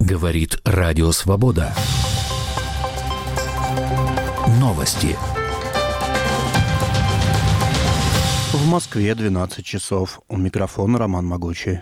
Говорит Радио Свобода. Новости. В Москве 12 часов. У микрофона Роман Могучий.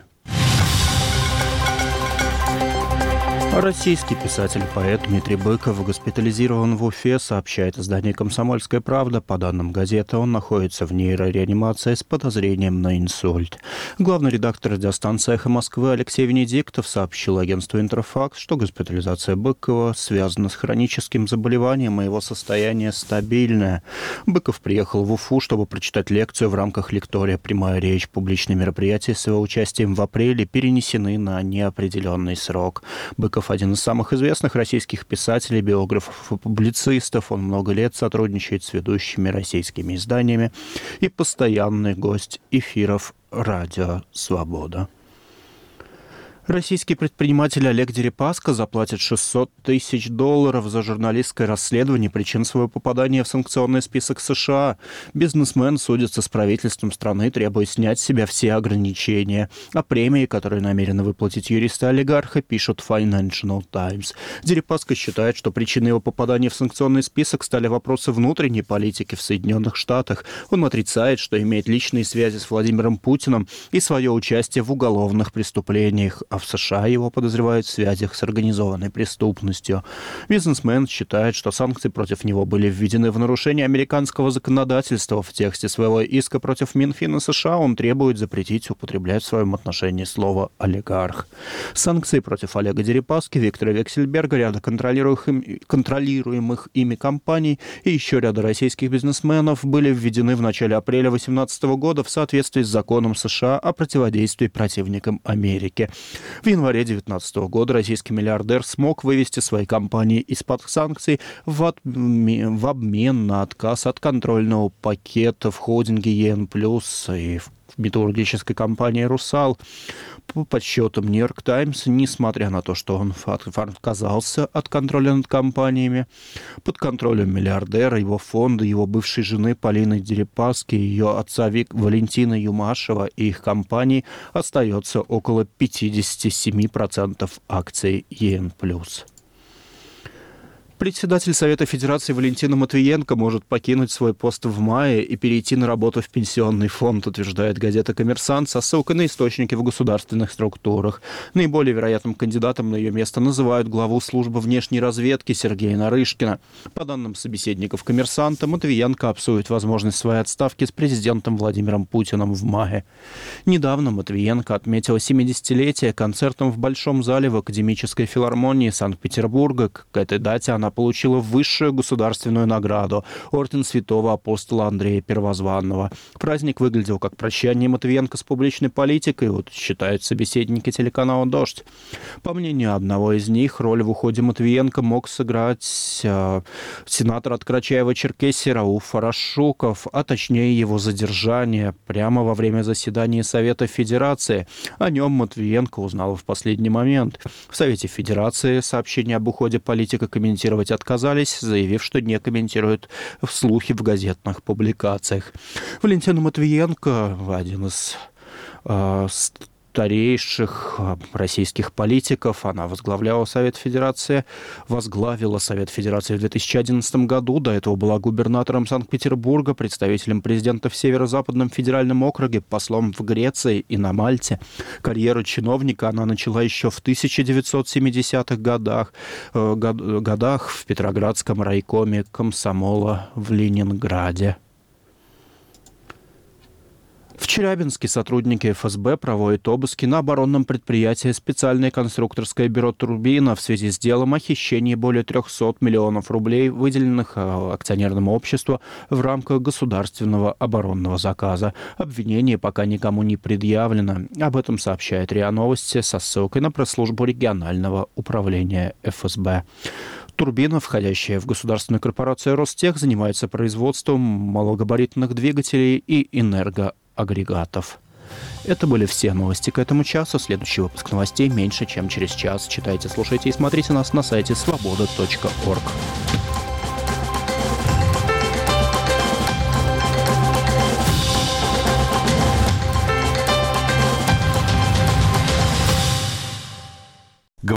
Российский писатель и поэт Дмитрий Быков госпитализирован в Уфе, сообщает издание «Комсомольская правда». По данным газеты, он находится в нейрореанимации с подозрением на инсульт. Главный редактор радиостанции «Эхо Москвы» Алексей Венедиктов сообщил агентству «Интерфакс», что госпитализация Быкова связана с хроническим заболеванием, и его состояние стабильное. Быков приехал в Уфу, чтобы прочитать лекцию в рамках лектория «Прямая речь». Публичные мероприятия с его участием в апреле перенесены на неопределенный срок. Быков один из самых известных российских писателей, биографов и публицистов. Он много лет сотрудничает с ведущими российскими изданиями и постоянный гость эфиров «Радио Свобода». Российский предприниматель Олег Дерипаска заплатит $600 тысяч за журналистское расследование причин своего попадания в санкционный список США. Бизнесмен судится с правительством страны, требуя снять с себя все ограничения. О премии, которые намерены выплатить юристы олигарха, пишут Financial Times. Дерипаска считает, что причиной его попадания в санкционный список стали вопросы внутренней политики в Соединенных Штатах. Он отрицает, что имеет личные связи с Владимиром Путиным и свое участие в уголовных преступлениях. В США его подозревают в связях с организованной преступностью. Бизнесмен считает, что санкции против него были введены в нарушение американского законодательства. В тексте своего иска против Минфина США он требует запретить употреблять в своем отношении слово «олигарх». Санкции против Олега Дерипаски, Виктора Вексельберга, ряда контролируемых ими компаний и еще ряда российских бизнесменов были введены в начале апреля 2018 года в соответствии с законом США о противодействии противникам Америки. В январе 2019 года российский миллиардер смог вывести свои компании из-под санкций в обмен на отказ от контрольного пакета в холдинге ЕН+, и в металлургической компании «Русал». По подсчетам «Нью-Йорк Таймс», несмотря на то, что он отказался от контроля над компаниями, под контролем миллиардера, его фонда, его бывшей жены Полины Дерипаски, ее отца Валентина Юмашева и их компаний остается около 57% акций ЕН+. Председатель Совета Федерации Валентина Матвиенко может покинуть свой пост в мае и перейти на работу в пенсионный фонд, утверждает газета «Коммерсант» со ссылкой на источники в государственных структурах. Наиболее вероятным кандидатом на ее место называют главу службы внешней разведки Сергея Нарышкина. По данным собеседников «Коммерсанта», Матвиенко обсудит возможность своей отставки с президентом Владимиром Путиным в мае. Недавно Матвиенко отметила 70-летие концертом в Большом зале в Академической филармонии Санкт-Петербурга. К этой дате она получила высшую государственную награду – орден святого апостола Андрея Первозванного. Праздник выглядел как прощание Матвиенко с публичной политикой, считают собеседники телеканала «Дождь». По мнению одного из них, роль в уходе Матвиенко мог сыграть сенатор от Карачаева-Черкесии Рауф Фарашуков, а точнее его задержание прямо во время заседания Совета Федерации. О нем Матвиенко узнала в последний момент. В Совете Федерации сообщение об уходе политика комментировать отказались, заявив, что не комментируют слухи в газетных публикациях. Валентина Матвиенко, один из старейших российских политиков, она возглавила Совет Федерации в 2011 году, до этого была губернатором Санкт-Петербурга, представителем президента в Северо-Западном федеральном округе, послом в Греции и на Мальте. Карьеру чиновника она начала еще в 1970-х годах в Петроградском райкоме комсомола в Ленинграде. В Челябинске сотрудники ФСБ проводят обыски на оборонном предприятии специальное конструкторское бюро «Турбина» в связи с делом о хищении более 300 миллионов рублей, выделенных акционерному обществу в рамках государственного оборонного заказа. Обвинение пока никому не предъявлено. Об этом сообщает РИА Новости со ссылкой на пресс-службу регионального управления ФСБ. Турбина, входящая в государственную корпорацию «Ростех», занимается производством малогабаритных двигателей и энергоагрегатов. Это были все новости к этому часу. Следующий выпуск новостей меньше, чем через час. Читайте, слушайте и смотрите нас на сайте svoboda.org.